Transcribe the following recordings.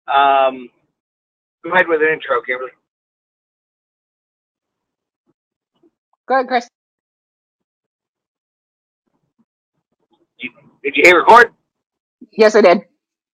Go ahead with an intro, Kimberly. Go ahead, Chris. Did you hit record? Yes, I did.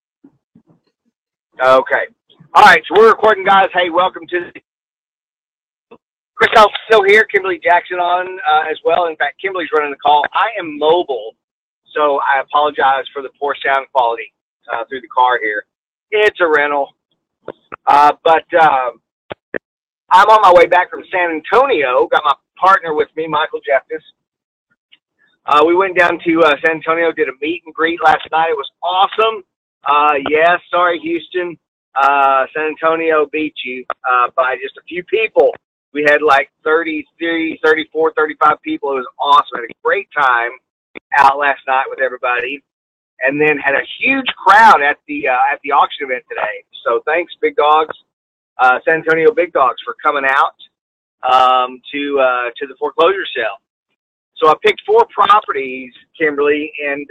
Okay. All right, so we're recording, guys. Hey, welcome to Chris House still here. Kimberly Jackson on as well. In fact, Kimberly's running the call. I am mobile, so I apologize for the poor sound quality through the car here. It's a rental. But I'm on my way back from San Antonio. Got my partner with me, Michael Jeffness. We went down to San Antonio, did a meet and greet last night. It was awesome. Yeah, sorry, Houston. San Antonio beat you by just a few people. We had like 33, 34, 35 people. It was awesome. Had a great time out last night with everybody. And then had a huge crowd at the auction event today. So thanks, Big Dogs, San Antonio Big Dogs, for coming out to the foreclosure sale. So I picked 4 properties, Kimberly, and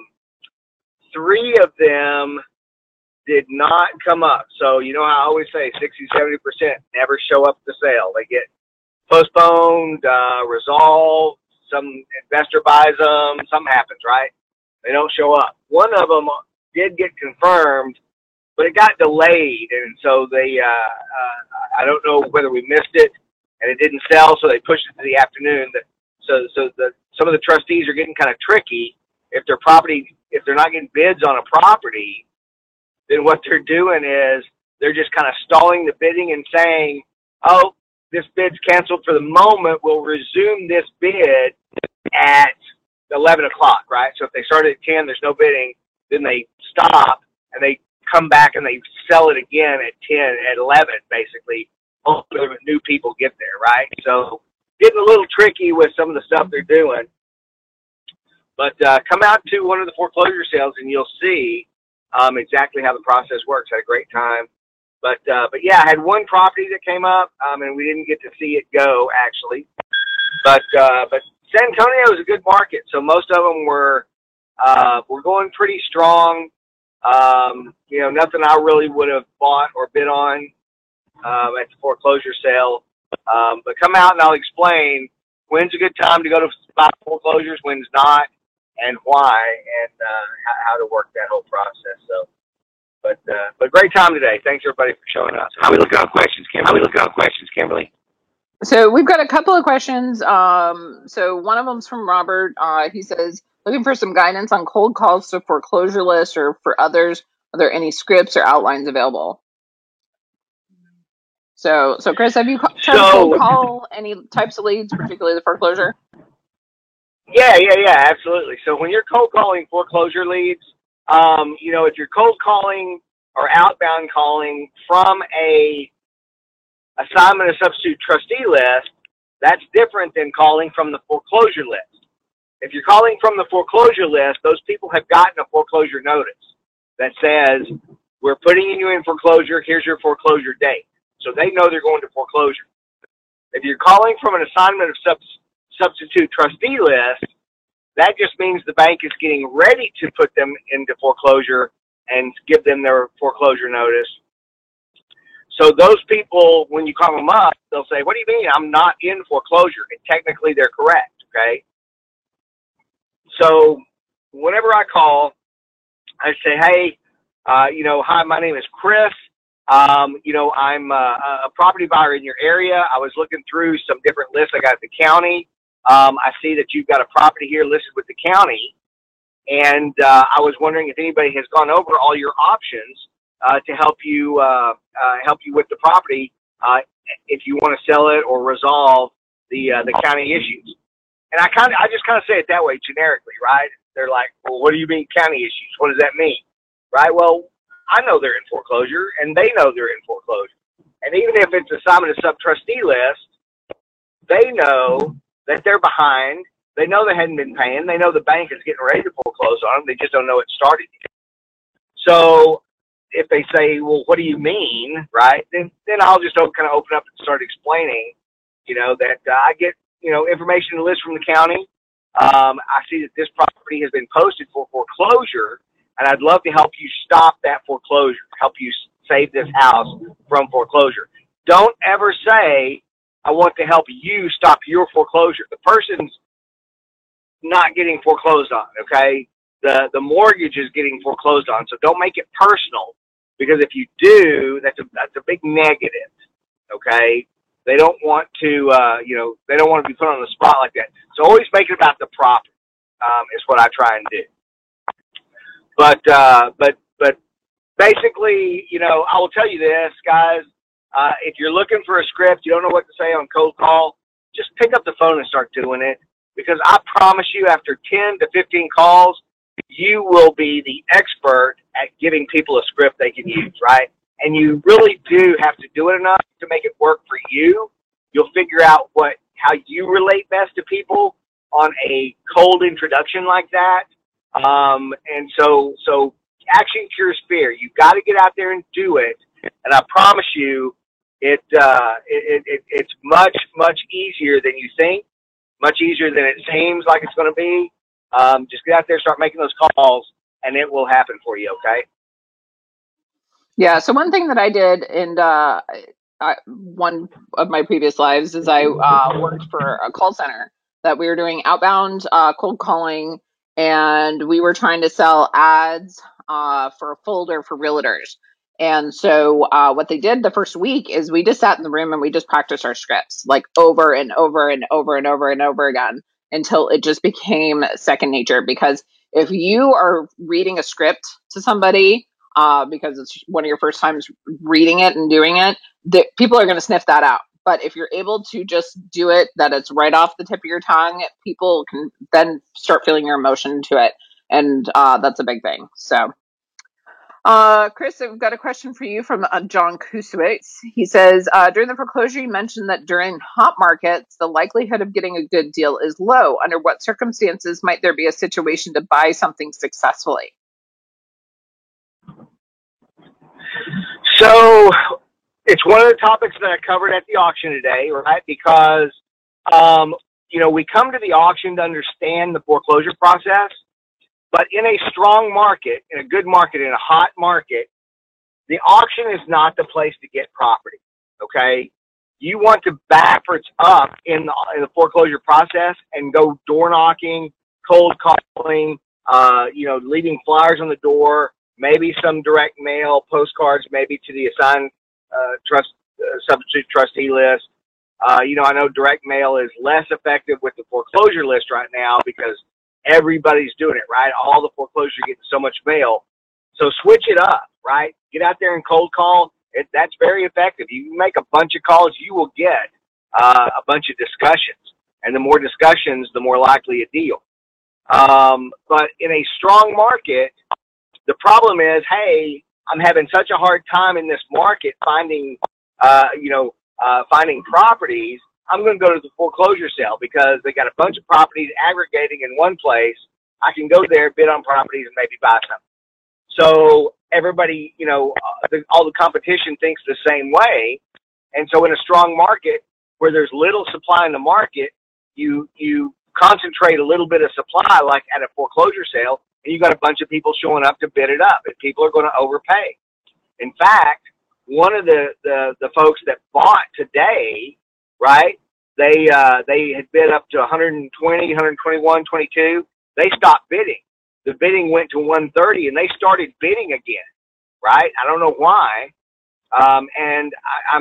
3 of them did not come up. So you know how I always say 60-70% never show up at the sale. They get postponed, resolved, some investor buys them, something happens, right? They don't show up. One of them did get confirmed, but it got delayed, and so they I don't know whether we missed it and it didn't sell, so they pushed it to the afternoon. So some of the trustees are getting kind of tricky. If they're not getting bids on a property, then what they're doing is they're just kind of stalling the bidding and saying, oh, this bid's canceled for the moment. We'll resume this bid at 11 o'clock, right? So if they started at 10, there's no bidding, then they stop and they come back and they sell it again at 10, at 11, basically. Hopefully new people get there, right? So getting a little tricky with some of the stuff they're doing. But come out to one of the foreclosure sales and you'll see exactly how the process works. Had a great time. But yeah, I had one property that came up, and we didn't get to see it go, actually. But San Antonio is a good market, so most of them were going pretty strong. Nothing I really would have bought or bid on at the foreclosure sale. But come out and I'll explain when's a good time to go to buy foreclosures, when's not, and why, and how to work that whole process. So, but great time today. Thanks everybody for showing up. How we looking on questions, Kimberly? So we've got a couple of questions. So one of them's from Robert. He says, looking for some guidance on cold calls to foreclosure lists or for others. Are there any scripts or outlines available? So Chris, have you tried to cold call any types of leads, particularly the foreclosure? Yeah, absolutely. So when you're cold calling foreclosure leads, if you're cold calling or outbound calling from a assignment of substitute trustee list, that's different than calling from the foreclosure list. If you're calling from the foreclosure list, those people have gotten a foreclosure notice that says, we're putting you in foreclosure, here's your foreclosure date. So they know they're going to foreclosure. If you're calling from an assignment of substitute trustee list, that just means the bank is getting ready to put them into foreclosure and give them their foreclosure notice. So those people, when you call them up, they'll say, what do you mean I'm not in foreclosure? And technically they're correct, okay? So whenever I call, I say, hey, hi, my name is Chris. I'm a property buyer in your area. I was looking through some different lists I got at the county. I see that you've got a property here listed with the county. And I was wondering if anybody has gone over all your options to help you with the property if you want to sell it or resolve the county issues. And I just kind of say it that way generically, right? They're like, well, what do you mean county issues? What does that mean? Right? Well, I know they're in foreclosure and they know they're in foreclosure. And even if it's assignment of sub-trustee list, they know that they're behind. They know they hadn't been paying. They know the bank is getting ready to foreclose on them. They just don't know it started yet. So if they say, well, what do you mean, right, then I'll just kind of open up and start explaining, that I get, information and list from the county. I see that this property has been posted for foreclosure, and I'd love to help you stop that foreclosure, help you save this house from foreclosure. Don't ever say, I want to help you stop your foreclosure. The person's not getting foreclosed on, okay? The mortgage is getting foreclosed on. So don't make it personal, because if you do, that's a big negative, okay? They don't want to, they don't want to be put on the spot like that. So always make it about the property, is what I try and do. But basically, I will tell you this, guys. If you're looking for a script, you don't know what to say on cold call, just pick up the phone and start doing it. Because I promise you, after 10 to 15 calls, you will be the expert at giving people a script they can use, right? And you really do have to do it enough to make it work for you. You'll figure out how you relate best to people on a cold introduction like that. And so action cures fear. You've got to get out there and do it. And I promise you, it's much, much easier than you think, much easier than it seems like it's going to be. Just get out there, start making those calls, and it will happen for you, okay? Yeah, so one thing that I did in one of my previous lives is I worked for a call center that we were doing outbound cold calling, and we were trying to sell ads for a folder for realtors. And so what they did the first week is we just sat in the room and we just practiced our scripts like over and over and over and over and over again until it just became second nature. Because if you are reading a script to somebody because it's one of your first times reading it and doing it, people are going to sniff that out. But if you're able to just do it, that it's right off the tip of your tongue, people can then start feeling your emotion to it. And that's a big thing. So, Chris, I've got a question for you from John Kusowitz. He says, during the foreclosure, you mentioned that during hot markets, the likelihood of getting a good deal is low. Under what circumstances might there be a situation to buy something successfully? So it's one of the topics that I covered at the auction today, right? Because, we come to the auction to understand the foreclosure process, but in a strong market, in a good market, in a hot market, the auction is not the place to get property, okay? You want to backwards up in the foreclosure process and go door knocking, cold calling, leaving flyers on the door, maybe some direct mail, postcards, maybe to the assigned substitute trustee list. I know direct mail is less effective with the foreclosure list right now because everybody's doing it, right? All the foreclosures are getting so much mail. So switch it up, right? Get out there and cold call. That's very effective. You make a bunch of calls, you will get a bunch of discussions. And the more discussions, the more likely a deal. But in a strong market, the problem is, hey, I'm having such a hard time in this market finding properties. I'm going to go to the foreclosure sale because they got a bunch of properties aggregating in one place. I can go there, bid on properties, and maybe buy some. So everybody, all the competition thinks the same way. And so in a strong market where there's little supply in the market, you concentrate a little bit of supply, like at a foreclosure sale, and you got a bunch of people showing up to bid it up, and people are going to overpay. In fact, one of the folks that bought today, right? They had bid up to 120, 121, 22. They stopped bidding. The bidding went to 130, and they started bidding again, right? I don't know why. And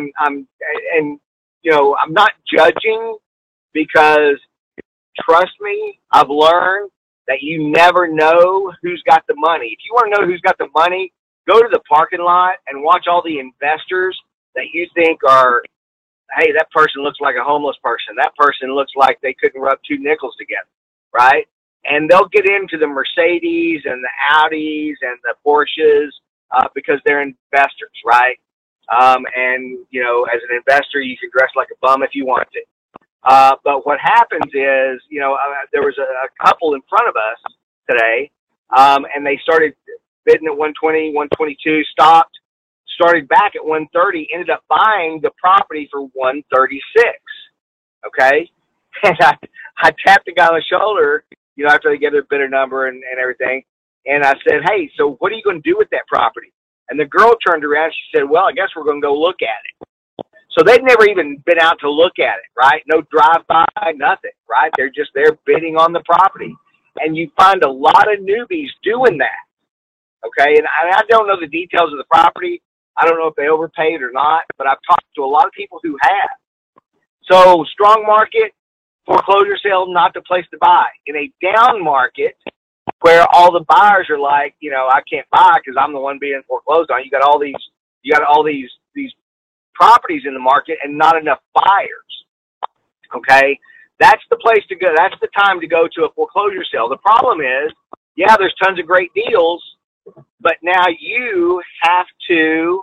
I'm not judging, because trust me, I've learned that you never know who's got the money. If you want to know who's got the money, go to the parking lot and watch all the investors that you think are, hey, that person looks like a homeless person. That person looks like they couldn't rub two nickels together, right? And they'll get into the Mercedes and the Audis and the Porsches because they're investors, right? And, as an investor, you can dress like a bum if you want to. But what happens is, there was a couple in front of us today, and they started bidding at 120, 122, stopped, started back at 130, ended up buying the property for 136. Okay. And I tapped the guy on the shoulder, after they gave their bidder number and everything. And I said, hey, so what are you going to do with that property? And the girl turned around. She said, well, I guess we're going to go look at it. So they've never even been out to look at it, right? No drive-by, nothing, right? They're just there bidding on the property. And you find a lot of newbies doing that, okay? And I don't know the details of the property. I don't know if they overpaid or not, but I've talked to a lot of people who have. So strong market, foreclosure sale, not the place to buy. In a down market where all the buyers are like, you know, I can't buy because I'm the one being foreclosed on. You got all these properties in the market and not enough buyers. Okay, that's the place to go. That's the time to go to a foreclosure sale. The problem is, yeah, there's tons of great deals, but now you have to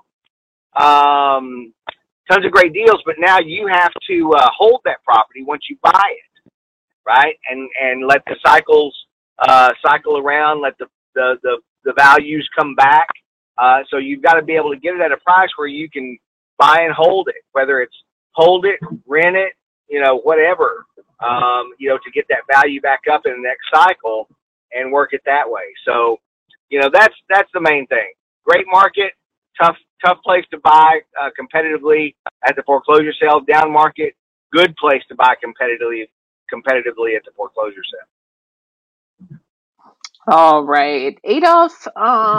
tons of great deals, but now you have to hold that property once you buy it, right? And let the cycles cycle around, let the values come back. So you've got to be able to get it at a price where you can buy and hold it, whether it's hold it, rent it, you know, whatever, you know, to get that value back up in the next cycle and work it that way. So, you know, that's the main thing. Great market, tough place to buy competitively at the foreclosure sale. Down market, good place to buy competitively at the foreclosure sale. All right, Adolph.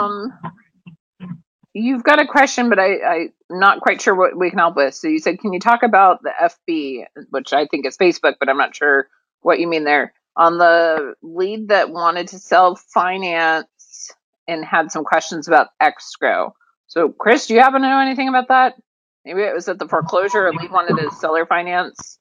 You've got a question, but I'm not quite sure what we can help with. So you said, can you talk about the FB, which I think is Facebook, but I'm not sure what you mean there, on the lead that wanted to sell finance and had some questions about escrow. So Chris, do you happen to know anything about that? Maybe it was at the foreclosure, or lead wanted to seller finance.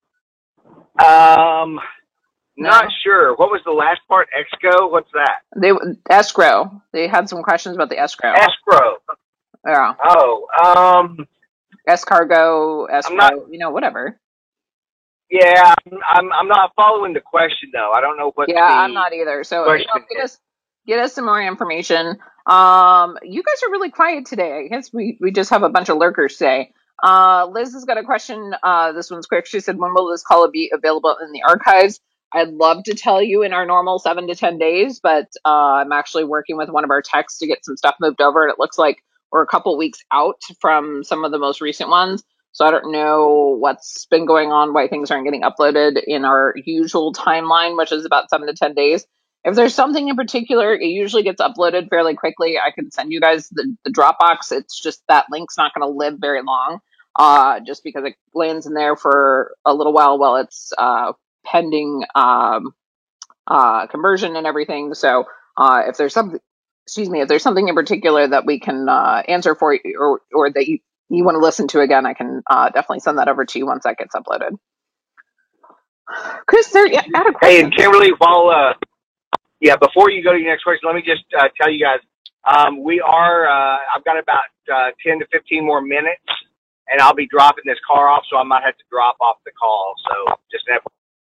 Not sure. What was the last part? Exco? What's that? Escrow. They had some questions about the escrow. Escrow. Yeah. Oh. Escargo, escrow. You know, whatever. Yeah, I'm not following the question though. I don't know what. Yeah, I'm not either. So get us some more information. You guys are really quiet today. I guess we just have a bunch of lurkers today. Liz has got a question. This one's quick. She said, when will this call be available in the archives? I'd love to tell you in our normal 7 to 10 days, but I'm actually working with one of our techs to get some stuff moved over. And it looks like we're a couple weeks out from some of the most recent ones. So I don't know what's been going on, why things aren't getting uploaded in our usual timeline, which is about 7 to 10 days. If there's something in particular, it usually gets uploaded fairly quickly. I can send you guys the Dropbox. It's just that link's not going to live very long, just because it lands in there for a little while it's pending conversion and everything. So if there's something, if there's something in particular that we can answer for you, or that you want to listen to again, I can definitely send that over to you once that gets uploaded. Chris, I had a question. Hey, and Kimberly, while before you go to your next question, let me just tell you guys, we are. I've got about 10 to 15 more minutes, and I'll be dropping this car off, so I might have to drop off the call. So just an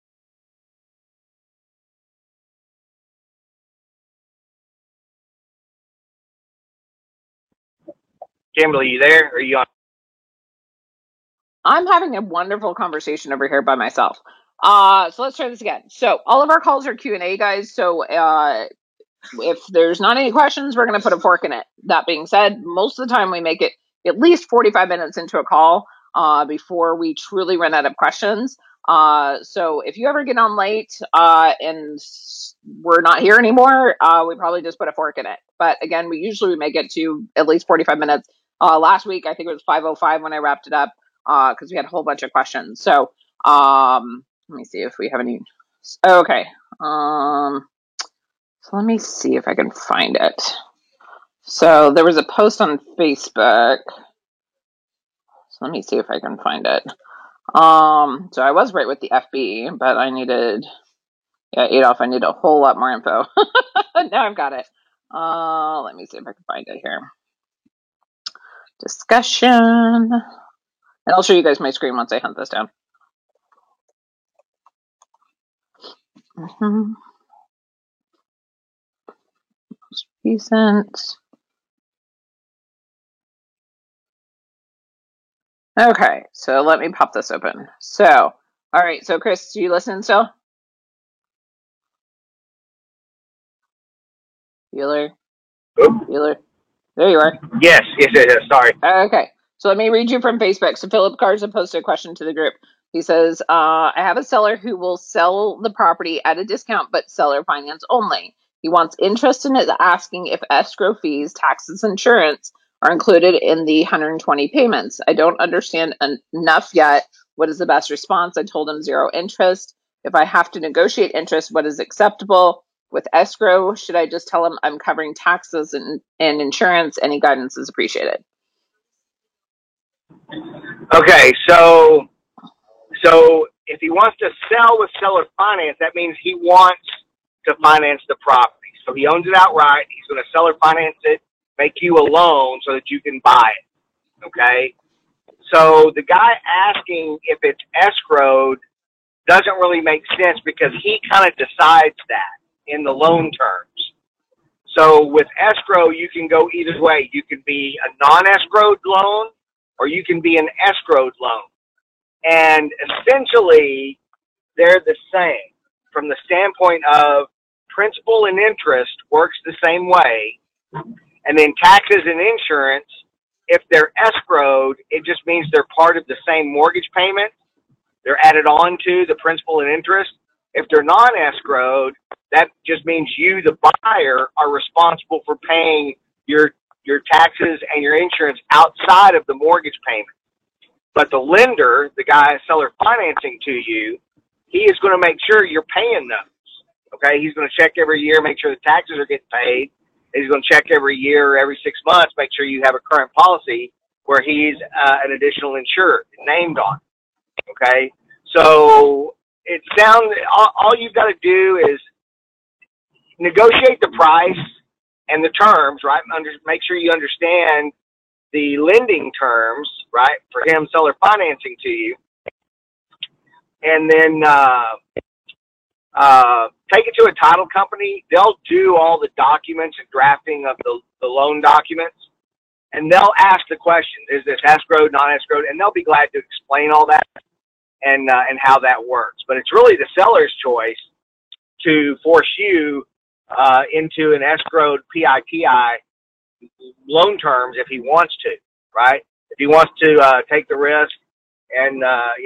Kimberly, you there? Or are you on? I'm having a wonderful conversation over here by myself. So let's try this again. So all of our calls are Q&A, guys. So if there's not any questions, we're going to put a fork in it. That being said, most of the time we make it at least 45 minutes into a call before we truly run out of questions. So if you ever get on late and we're not here anymore, we probably just put a fork in it. But again, we usually make it to at least 45 minutes. Last week, I think it was 5:05 when I wrapped it up because we had a whole bunch of questions. So let me see if we have any. Okay. So let me see if I can find it. So there was a post on Facebook. So let me see if I can find it. So I was right with the FB, but I needed, Adolph, I need a whole lot more info. Now I've got it. Let me see if I can find it here. Discussion. And I'll show you guys my screen once I hunt this down. Most recent. Okay, so let me pop this open. So, all right, so Chris, do you listen still? Bueller? There you are. Yes. Sorry. Okay. So let me read you from Facebook. So Philip Garza posted a question to the group. He says, I have a seller who will sell the property at a discount, but seller finance only. He wants interest in it, asking if escrow fees, taxes, insurance are included in the 120 payments. I don't understand enough yet. What is the best response? I told him zero interest. If I have to negotiate interest, what is acceptable? With escrow, should I just tell him I'm covering taxes and insurance? Any guidance is appreciated. Okay, so if he wants to sell with seller finance, that means he wants to finance the property. So he owns it outright. He's going to seller finance it, make you a loan so that you can buy it. Okay? So the guy asking if it's escrowed doesn't really make sense because he kind of decides that in the loan terms. So with escrow, you can go either way. You can be a non-escrowed loan or you can be an escrowed loan. And essentially, they're the same from the standpoint of principal and interest works the same way. And then taxes and insurance, if they're escrowed, it just means they're part of the same mortgage payment. They're added on to the principal and interest. If they're non-escrowed, that just means you, the buyer, are responsible for paying your taxes and your insurance outside of the mortgage payment. But the lender, the guy seller financing to you, he is going to make sure you're paying those. Okay, he's going to check every year, make sure the taxes are getting paid. He's going to check every year or every 6 months, make sure you have a current policy where he's an additional insured named on. Okay, so it sounds all you've got to do is negotiate the price and the terms, right? Make sure you understand the lending terms, right, for him seller financing to you, and then take it to a title company. They'll do all the documents and drafting of the loan documents, and they'll ask the questions: is this escrowed, non-escrowed? And they'll be glad to explain all that and how that works. But it's really the seller's choice to force you into an escrowed PITI loan terms if he wants to, right? If he wants to take the risk and,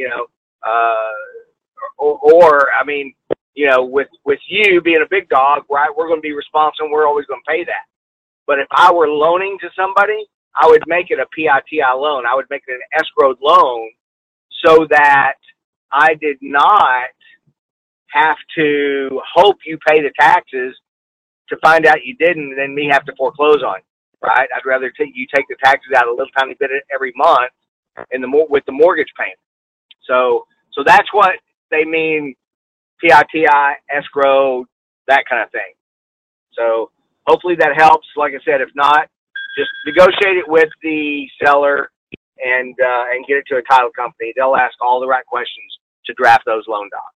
or I mean, with you being a big dog, right, we're going to be responsible and we're always going to pay that. But if I were loaning to somebody, I would make it a PITI loan. I would make it an escrowed loan so that I did not have to hope you pay the taxes to find out you didn't and then me have to foreclose on you, right? I'd rather you take the taxes out a little tiny bit every month with the mortgage payment. So that's what they mean, PITI, escrow, that kind of thing. So hopefully that helps. Like I said, if not, just negotiate it with the seller and get it to a title company. They'll ask all the right questions to draft those loan docs.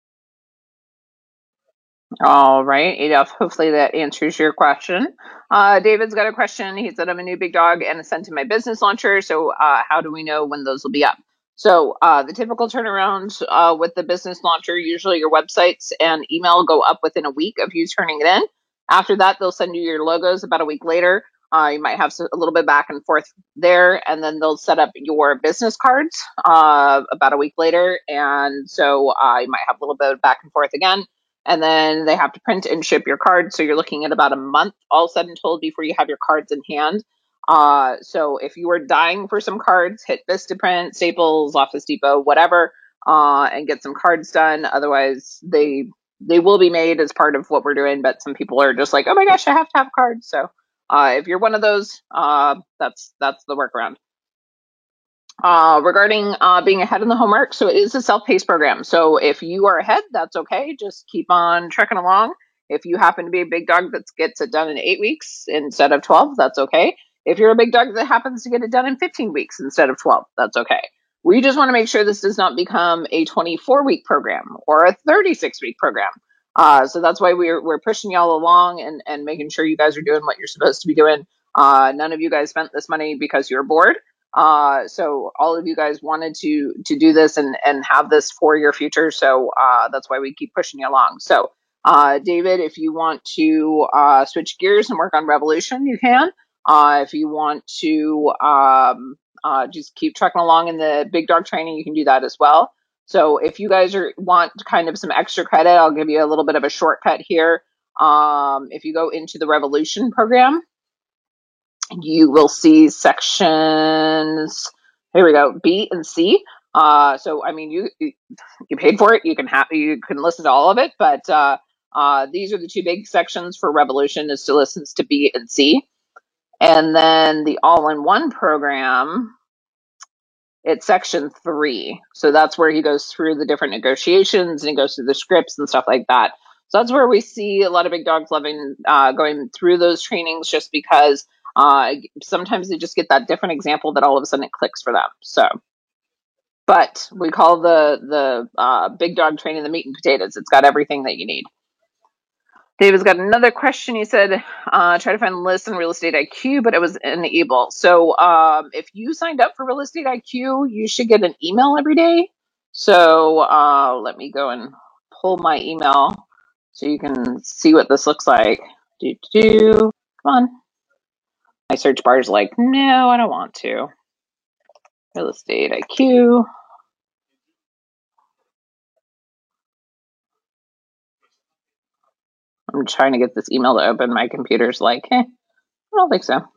All right, Adolf, hopefully that answers your question. David's got a question. He said, I'm a new big dog and sent in my business launcher. So how do we know when those will be up? So the typical turnaround with the business launcher, usually your websites and email go up within a week of you turning it in. After that, they'll send you your logos about a week later. You might have a little bit back and forth there, and then they'll set up your business cards about a week later. And so you might have a little bit of back and forth again. And then they have to print and ship your cards. So you're looking at about a month, all said and told, before you have your cards in hand. So if you are dying for some cards, hit Vistaprint, Staples, Office Depot, whatever, and get some cards done. Otherwise, they will be made as part of what we're doing. But some people are just like, oh my gosh, I have to have cards. So if you're one of those, that's the workaround. Regarding being ahead in the homework, so it is a self-paced program. So if you are ahead, that's okay. Just keep on trekking along. If you happen to be a big dog that gets it done in 8 weeks instead of 12, that's okay. If you're a big dog that happens to get it done in 15 weeks instead of 12, that's okay. We just want to make sure this does not become a 24-week program or a 36-week program. So that's why we're pushing y'all along and making sure you guys are doing what you're supposed to be doing. None of you guys spent this money because you're bored. So all of you guys wanted to do this and have this for your future. So that's why we keep pushing you along. So David, if you want to switch gears and work on Revolution, you can. If you want to just keep trucking along in the big dog training, you can do that as well. So if you guys want kind of some extra credit, I'll give you a little bit of a shortcut here. If you go into the Revolution program, you will see sections, here we go, B and C. So I mean, you paid for it. You can listen to all of it, but these are the two big sections for Revolution, is to listen to B and C. And then the all-in-one program, it's section 3. So that's where he goes through the different negotiations and he goes through the scripts and stuff like that. So that's where we see a lot of big dogs loving going through those trainings, just because sometimes they just get that different example that all of a sudden it clicks for them. So, but we call the big dog training the meat and potatoes. It's got everything that you need. David's got another question. He said, try to find lists in Real Estate IQ, but it was enabled. So if you signed up for Real Estate IQ, you should get an email every day. So let me go and pull my email so you can see what this looks like. Come on. My search bar is like, no, I don't want to. Real Estate IQ. I'm trying to get this email to open. My computer's like, I don't think so.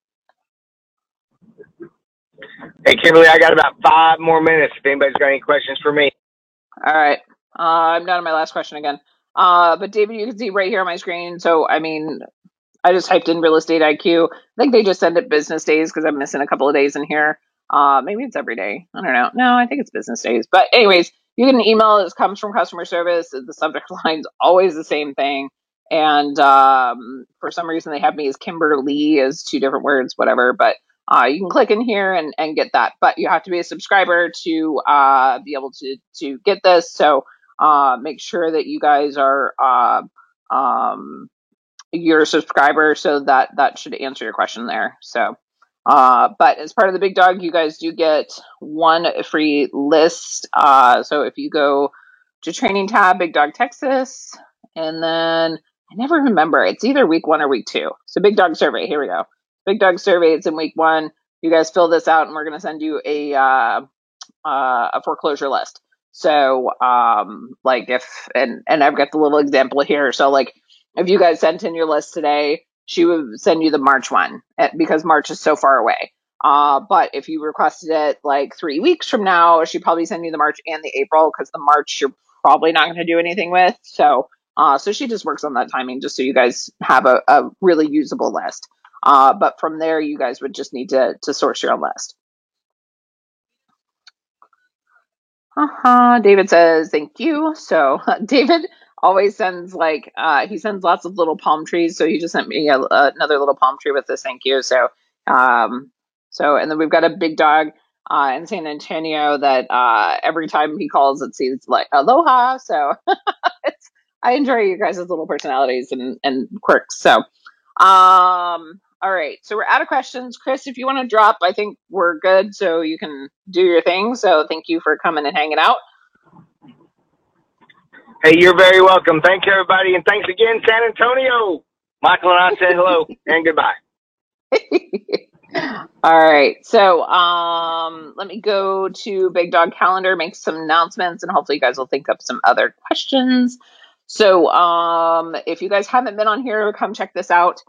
Hey, Kimberly, I got about 5 more minutes if anybody's got any questions for me. All right. I'm down to my last question again. But David, you can see right here on my screen. So, I mean, I just typed in Real Estate IQ. I think they just send it business days because I'm missing a couple of days in here. Maybe it's every day. I don't know. No, I think it's business days. But anyways, you get an email. It comes from customer service. The subject line's always the same thing. And for some reason, they have me as Kimberly as 2 different words, whatever. But you can click in here and get that. But you have to be a subscriber to be able to get this. So make sure that you guys are you're a subscriber, so that should answer your question there. So but as part of the big dog, you guys do get 1 free list. So if you go to training tab, Big Dog Texas, and then I never remember, it's either week 1 or week 2. So big dog survey, here we go. Big dog survey, it's in week 1. You guys fill this out and we're going to send you a foreclosure list. So like and I've got the little example here. So like if you guys sent in your list today, she would send you the March one because March is so far away. But if you requested it like 3 weeks from now, she'd probably send you the March and the April, because the March you're probably not going to do anything with. So she just works on that timing just so you guys have a really usable list. But from there, you guys would just need to source your own list. David says, thank you. So David always sends he sends lots of little palm trees. So he just sent me another little palm tree with this thank you. So, and then we've got a big dog in San Antonio that every time he calls, it seems like aloha. So I enjoy you guys' little personalities and quirks. So, all right, so we're out of questions. Chris, if you want to drop, I think we're good, so you can do your thing. So thank you for coming and hanging out. Hey, you're very welcome. Thank you, everybody, and thanks again, San Antonio. Michael and I say hello and goodbye. All right, so let me go to Big Dog Calendar, make some announcements, and hopefully you guys will think up some other questions. So if you guys haven't been on here, come check this out.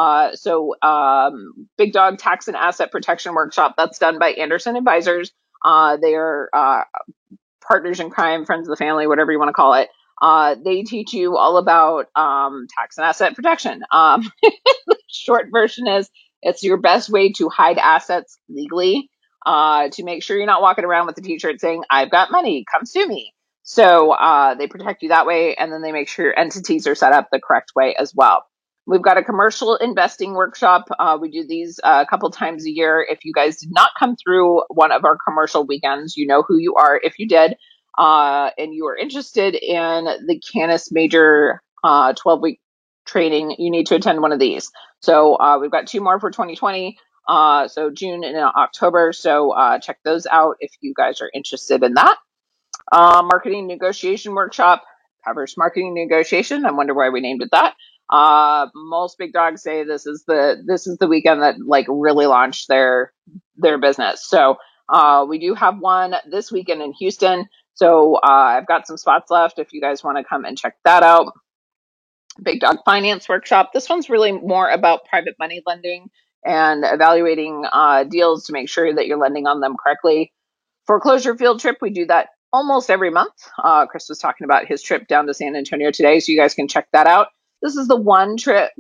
Big Dog Tax and Asset Protection Workshop, that's done by Anderson Advisors. They are partners in crime, friends of the family, whatever you want to call it. They teach you all about tax and asset protection. The short version is it's your best way to hide assets legally, to make sure you're not walking around with a t-shirt saying, I've got money, come sue me. So they protect you that way, and then they make sure your entities are set up the correct way as well. We've got a commercial investing workshop. We do these a couple times a year. If you guys did not come through one of our commercial weekends, you know who you are if you did, and you are interested in the Canis Major 12-week training, you need to attend one of these. So we've got 2 more for 2020, so June and October. So check those out if you guys are interested in that. Marketing negotiation workshop covers marketing negotiation. I wonder why we named it that. Most big dogs say this is the weekend that like really launched their business. So we do have one this weekend in Houston. So I've got some spots left if you guys want to come and check that out. Big Dog Finance Workshop. This one's really more about private money lending and evaluating deals to make sure that you're lending on them correctly. Foreclosure field trip, we do that almost every month. Chris was talking about his trip down to San Antonio today, so you guys can check that out. This is the one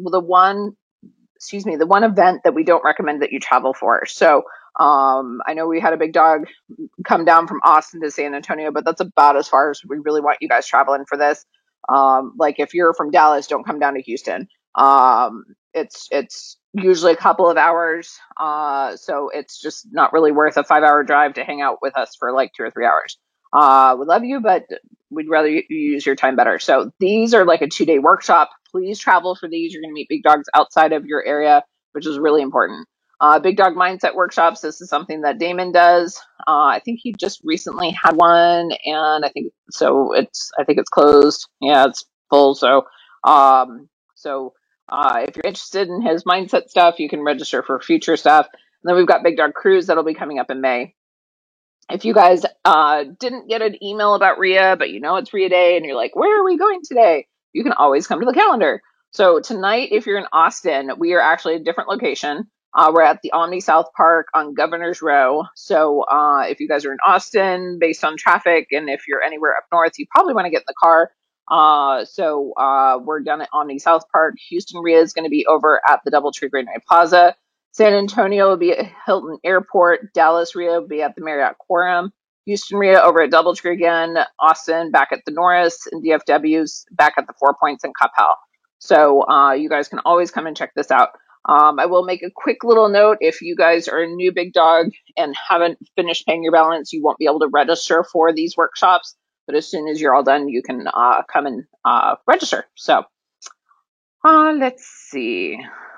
event that we don't recommend that you travel for. So I know we had a big dog come down from Austin to San Antonio, but that's about as far as we really want you guys traveling for this. Like if you're from Dallas, don't come down to Houston. It's usually a couple of hours. So it's just not really worth a 5-hour drive to hang out with us for like 2 or 3 hours. We love you, but we'd rather you use your time better. So these are like a 2-day workshop. Please travel for these. You're going to meet big dogs outside of your area, which is really important. Big Dog Mindset Workshops. This is something that Damon does. I think he just recently had one, and I think it's closed. Yeah, it's full. So, if you're interested in his mindset stuff, you can register for future stuff. And then we've got Big Dog Cruise that'll be coming up in May. If you guys didn't get an email about RIA, but you know it's RIA Day, and you're like, where are we going today? You can always come to the calendar. So tonight, if you're in Austin, we are actually at a different location. We're at the Omni South Park on Governor's Row. So if you guys are in Austin, based on traffic, and if you're anywhere up north, you probably want to get in the car. We're done at Omni South Park. Houston RIA is going to be over at the DoubleTree Greenway Plaza. San Antonio will be at Hilton Airport. Dallas RIA will be at the Marriott Quorum. Houston RIA over at DoubleTree again. Austin back at the Norris, and DFW's back at the 4 Points in Coppell. So you guys can always come and check this out. I will make a quick little note. If you guys are a new big dog and haven't finished paying your balance, you won't be able to register for these workshops. But as soon as you're all done, you can come and register. So let's see.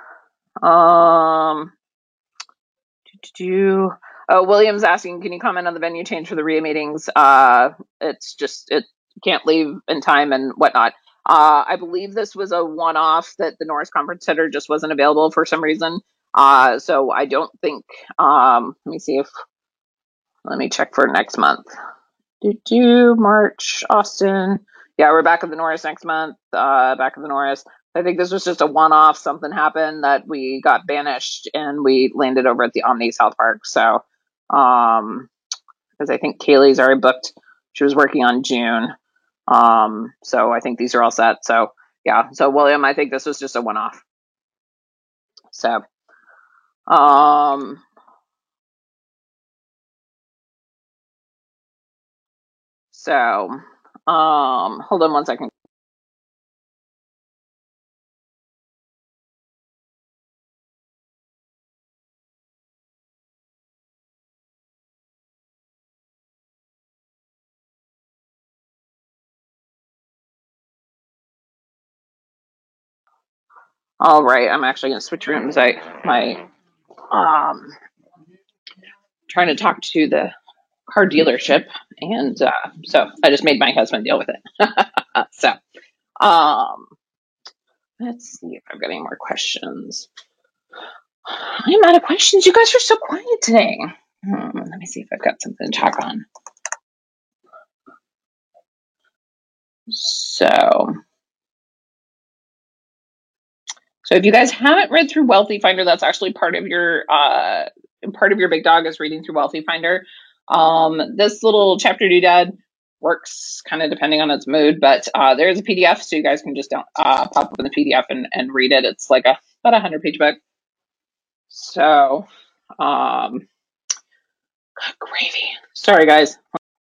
William's asking, can you comment on the venue change for the RIA meetings? It's just, it can't leave in time and whatnot. I believe this was a one-off that the Norris Conference Center just wasn't available for some reason. So I don't think, let me check for next month. March, Austin. Yeah, we're back at the Norris next month, back at the Norris. I think this was just a one-off. Something happened that we got banished and we landed over at the Omni South Park. So, because I think Kaylee's already booked. She was working on June. So I think these are all set. So yeah. So William, I think this was just a one-off. So, hold on one second. All right, I'm actually going to switch rooms. Trying to talk to the car dealership, and so I just made my husband deal with it. So, let's see if I've got any more questions. I'm out of questions. You guys are so quiet today. Let me see if I've got something to talk on. So if you guys haven't read through Wealthy Finder, that's actually part of your big dog is reading through Wealthy Finder. This little chapter doodad works kind of depending on its mood, but there's a PDF, so you guys can just pop open the PDF and read it. It's like about 100-page book. So, God gravy. Sorry, guys.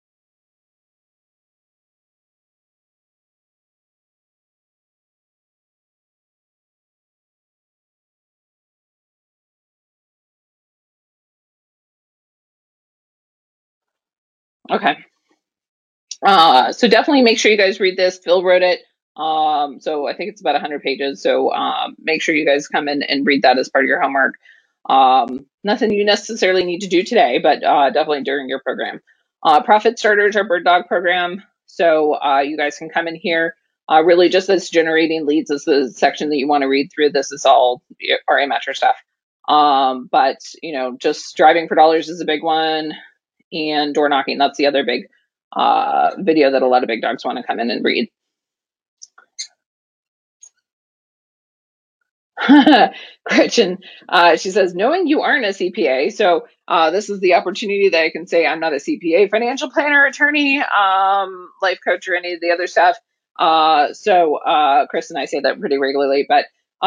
Okay. So definitely make sure you guys read this. Phil wrote it. So I think it's about 100 pages. So make sure you guys come in and read that as part of your homework. Nothing you necessarily need to do today, but definitely during your program. Profit Starters, our bird dog program. So you guys can come in here. Really just this generating leads is the section that you want to read through. This is all RA Metro stuff. But just striving for dollars is a big one, and door knocking, that's the other big video that a lot of big dogs want to come in and read. Gretchen, she says, knowing you aren't a CPA, so this is the opportunity that I can say I'm not a CPA, financial planner, attorney, life coach, or any of the other stuff. So Chris and I say that pretty regularly, but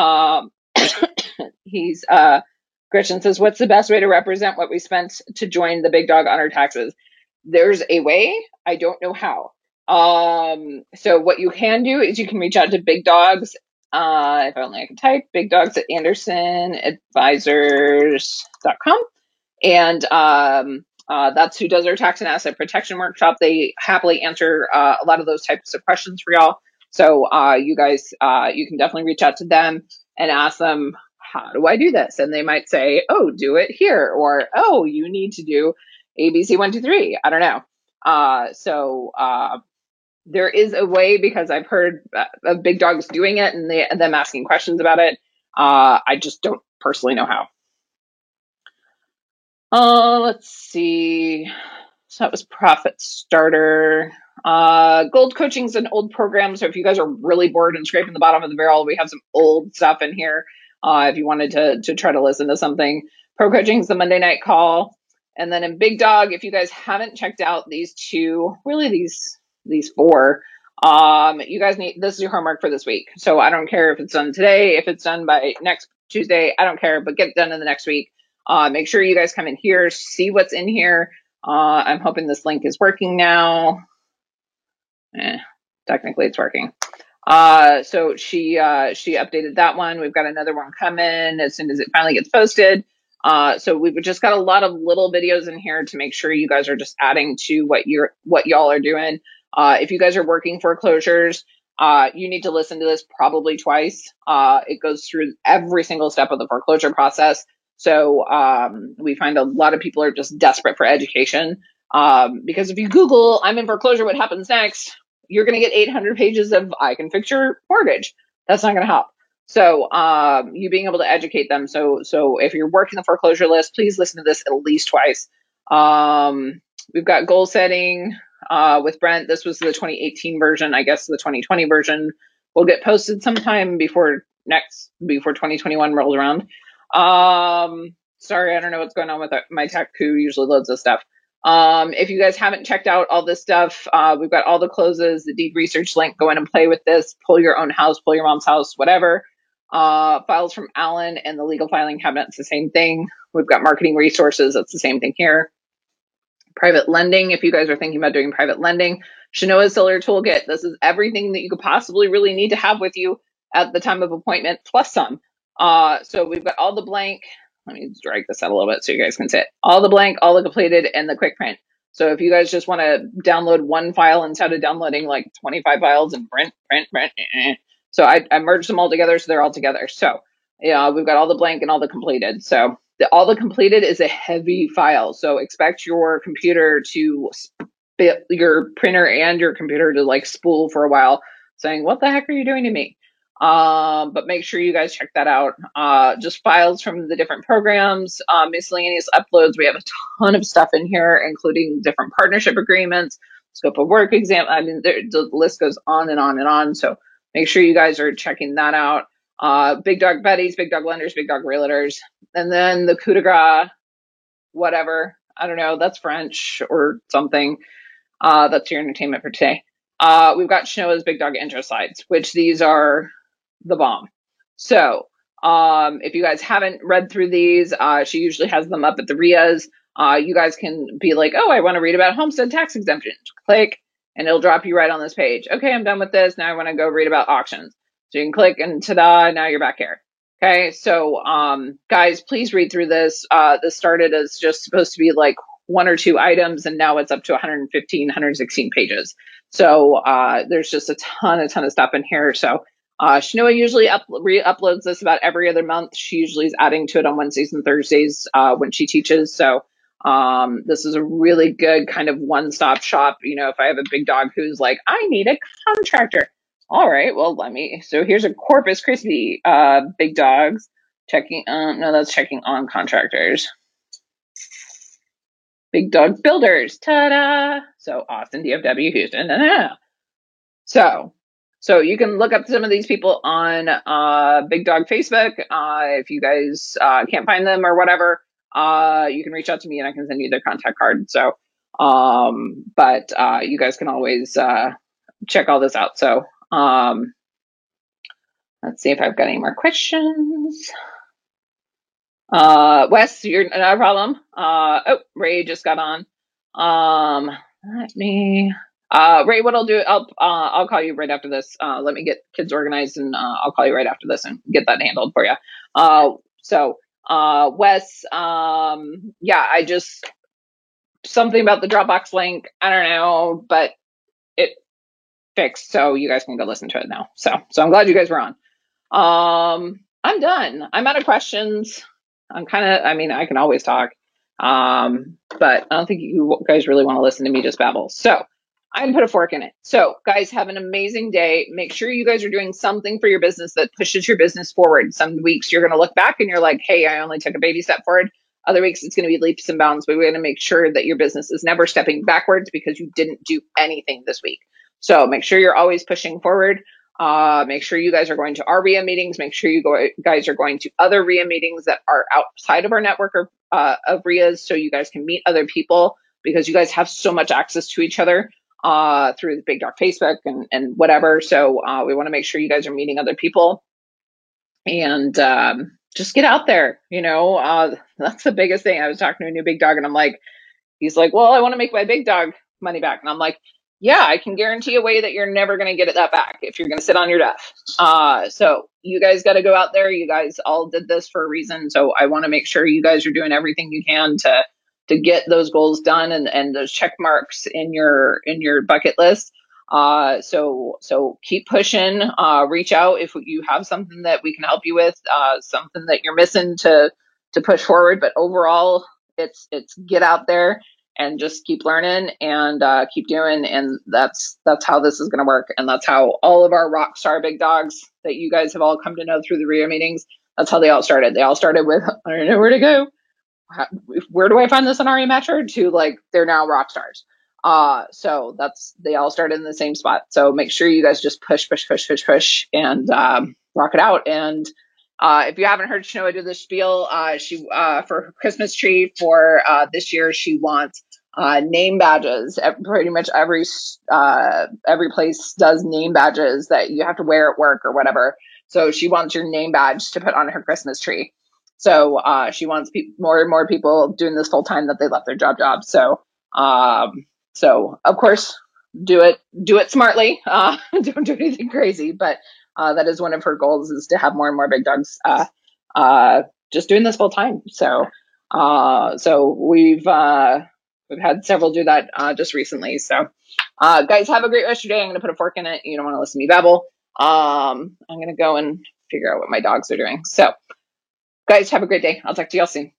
Gretchen says, what's the best way to represent what we spent to join the big dog on our taxes? There's a way, I don't know how. So what you can do is you can reach out to big dogs. If only I can type, big dogs at andersonadvisors.com. And that's who does our tax and asset protection workshop. They happily answer a lot of those types of questions for y'all. So you guys, you can definitely reach out to them and ask them, how do I do this? And they might say, oh, do it here. Or, oh, you need to do ABC 1, 2, 3. I don't know. So there is a way, because I've heard of big dogs doing it and them asking questions about it. I just don't personally know how. Let's see. So that was Profit Starter. Gold Coaching's an old program. So if you guys are really bored and scraping the bottom of the barrel, we have some old stuff in here. If you wanted to try to listen to something. Pro Coaching's the Monday night call. And then in Big Dog, if you guys haven't checked out these two, really these four, you guys this is your homework for this week. So I don't care if it's done today, if it's done by next Tuesday, I don't care, but get it done in the next week. Make sure you guys come in here, see what's in here. I'm hoping this link is working now. Technically it's working. So she updated that one. We've got another one coming as soon as it finally gets posted. So we've just got a lot of little videos in here to make sure you guys are just adding to what y'all are doing. If you guys are working foreclosures, you need to listen to this probably twice. It goes through every single step of the foreclosure process. So we find a lot of people are just desperate for education. Because if you Google, I'm in foreclosure, what happens next? You're going to get 800 pages of I can fix your mortgage. That's not going to help. So you being able to educate them. So if you're working the foreclosure list, please listen to this at least twice. We've got goal setting with Brent. This was the 2018 version. I guess the 2020 version will get posted sometime before 2021 rolls around. Sorry, I don't know what's going on with my tech, who usually loads this stuff. If you guys haven't checked out all this stuff, we've got all the closes, the deed research link. Go in and play with this. Pull your own house, pull your mom's house, whatever. Files from Alan and the legal filing cabinet, it's the same thing. We've got marketing resources. That's the same thing here. Private lending. If you guys are thinking about doing private lending, Shanoa's Seller Toolkit. This is everything that you could possibly really need to have with you at the time of appointment, plus some. So we've got all the blank. Let me drag this out a little bit so you guys can see it. All the blank, all the completed, and the quick print. So if you guys just want to download one file instead of downloading like 25 files and print. So I merged them all together so they're all together. So yeah, we've got all the blank and all the completed. So all the completed is a heavy file. So expect your computer to your printer and your computer to like spool for a while saying, what the heck are you doing to me? But make sure you guys check that out. Just files from the different programs, miscellaneous uploads. We have a ton of stuff in here, including different partnership agreements, scope of work exam. I mean, the list goes on and on and on. So make sure you guys are checking that out. Big Dog Buddies, Big Dog Lenders, Big Dog Realtors, and then the coup de grace, whatever. I don't know. That's French or something. That's your entertainment for today. We've got Shanoa's Big Dog intro slides, which these are the bomb. So if you guys haven't read through these, she usually has them up at the RIAs. You guys can be like, oh, I want to read about homestead tax exemptions. Click, and it'll drop you right on this page. Okay, I'm done with this. Now I want to go read about auctions. So you can click, and ta-da, now you're back here. Okay, so guys, please read through this. This started as just supposed to be like 1 or 2 items, and now it's up to 115, 116 pages. So there's just a ton of stuff in here. So Shanoa usually re-uploads this about every other month. She usually is adding to it on Wednesdays and Thursdays when she teaches. So this is a really good kind of one-stop shop. You know, if I have a big dog who's like, I need a contractor, All right. Well, so here's a Corpus Christi, big dogs checking, no, that's checking on contractors. Big dog builders. Ta-da. So Austin, DFW, Houston. So you can look up some of these people on Big Dog Facebook. If you guys can't find them or whatever, you can reach out to me and I can send you their contact card. So, but you guys can always check all this out. So, let's see if I've got any more questions. Wes, you're not a problem. Oh, Ray just got on. Ray, what I'll do, I'll call you right after this. Let me get kids organized and I'll call you right after this and get that handled for you. Wes, I just, something about the Dropbox link, I don't know, but it fixed, so you guys can go listen to it now. So I'm glad you guys were on. I'm done. I'm out of questions. I can always talk. But I don't think you guys really want to listen to me just babble. So I can put a fork in it. So guys, have an amazing day. Make sure you guys are doing something for your business that pushes your business forward. Some weeks you're going to look back and you're like, hey, I only took a baby step forward. Other weeks it's going to be leaps and bounds, but we're going to make sure that your business is never stepping backwards because you didn't do anything this week. So make sure you're always pushing forward. Make sure you guys are going to our RIA meetings. Make sure you guys are going to other RIA meetings that are outside of our network of RIAs, so you guys can meet other people, because you guys have so much access to each other through the Big Dog Facebook and whatever. So we want to make sure you guys are meeting other people and just get out there. That's the biggest thing. I was talking to a new big dog and he's like, well, I want to make my big dog money back. And I'm like, yeah, I can guarantee a way that you're never going to get that back if you're going to sit on your death. So you guys got to go out there. You guys all did this for a reason. So I want to make sure you guys are doing everything you can to get those goals done and those check marks in your bucket list. So keep pushing, reach out if you have something that we can help you with, something that you're missing to push forward. But overall, it's get out there and just keep learning and keep doing. And that's how this is going to work. And that's how all of our rock star big dogs that you guys have all come to know through the RIA meetings, that's how they all started. They all started with, I don't know where to go. Where do I find this on RE Metro? To they're now rock stars. So they all started in the same spot. So make sure you guys just push and rock it out. And if you haven't heard Shanoa do this spiel, she for her Christmas tree for this year, she wants name badges. Pretty much every place does name badges that you have to wear at work or whatever. So she wants your name badge to put on her Christmas tree. So she wants more and more people doing this full time that they left their job. So of course, do it smartly. Don't do anything crazy, but that is one of her goals, is to have more and more big dogs just doing this full time. So we've had several do that just recently. So guys, have a great rest of your day. I'm going to put a fork in it. You don't want to listen to me babble. I'm going to go and figure out what my dogs are doing. So guys, have a great day. I'll talk to y'all soon.